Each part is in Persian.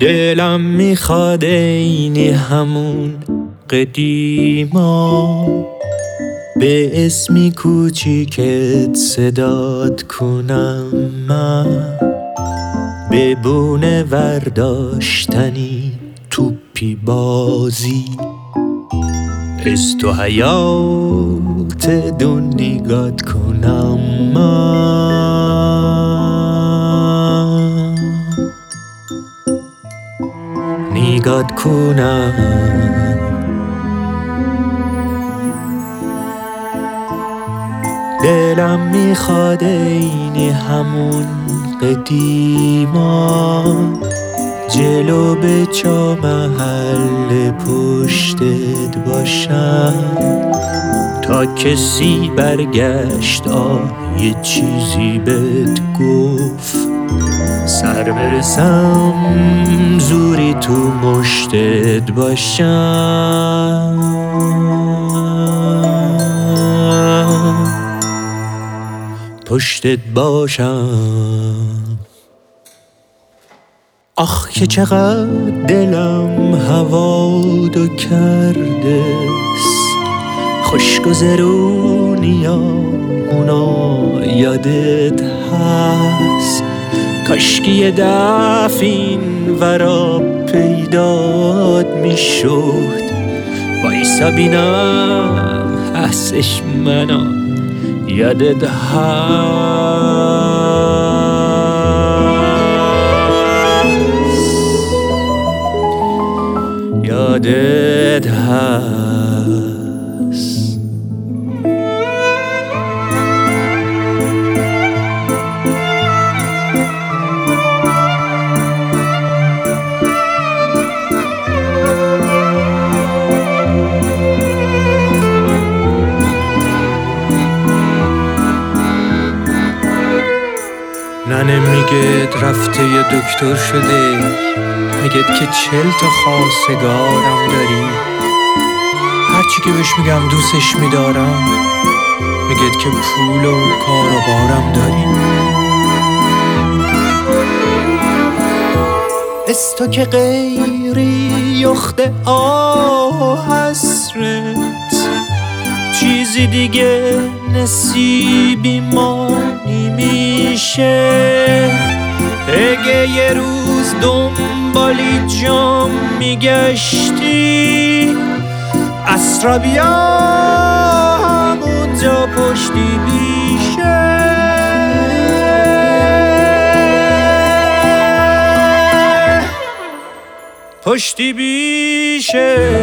دلم میخواد اینی همون قدیما به اسمی کوچیکت صدات کنم من، به بونه ورداشتنی توپی بازی از تو حیات دون نگات کنم من، نگات کنم. دلم میخواد اینی همون قدیما جلو به چا محل پشتت باشم، تا کسی برگشت یه چیزی بهت گفت، سر برسم زوری تو مشتت باشم. پشتت باشم. آخ که چقدر دلم هوادو کرده خوشگذرونیامونا یادت هست، کاشکی یه دفع این ورا پیدات میشد، وایسا بینم هستش منو یادت هست، یادت هست. ننه میگه رفته یه دکتر شده، میگه که 40 تا خواستگارم داری، هرچی که بهش میگم دوستش میدارم، میگه که پول و کار و بارم داری. از تو که غیری یخته حسرت، چیزی دیگه نصیبی ما نمیشه. اگه یه روز دنبالی جام میگشتی، اسرا بیا همونجا پشتی بیشه. پشتی بیشه.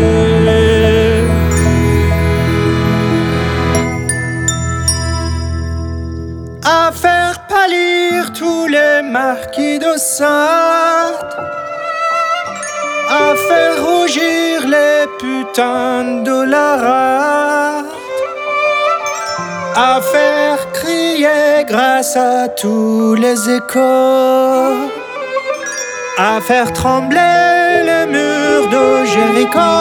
À faire pâlir tous les marquis de Sade, à faire rougir les putains de la rade, à faire crier grâce à tous les échos, à faire trembler les murs de Jéricho.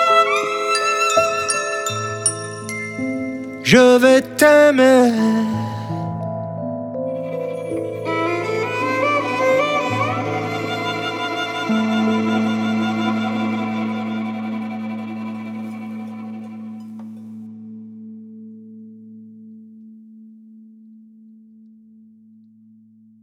Je vais t'aimer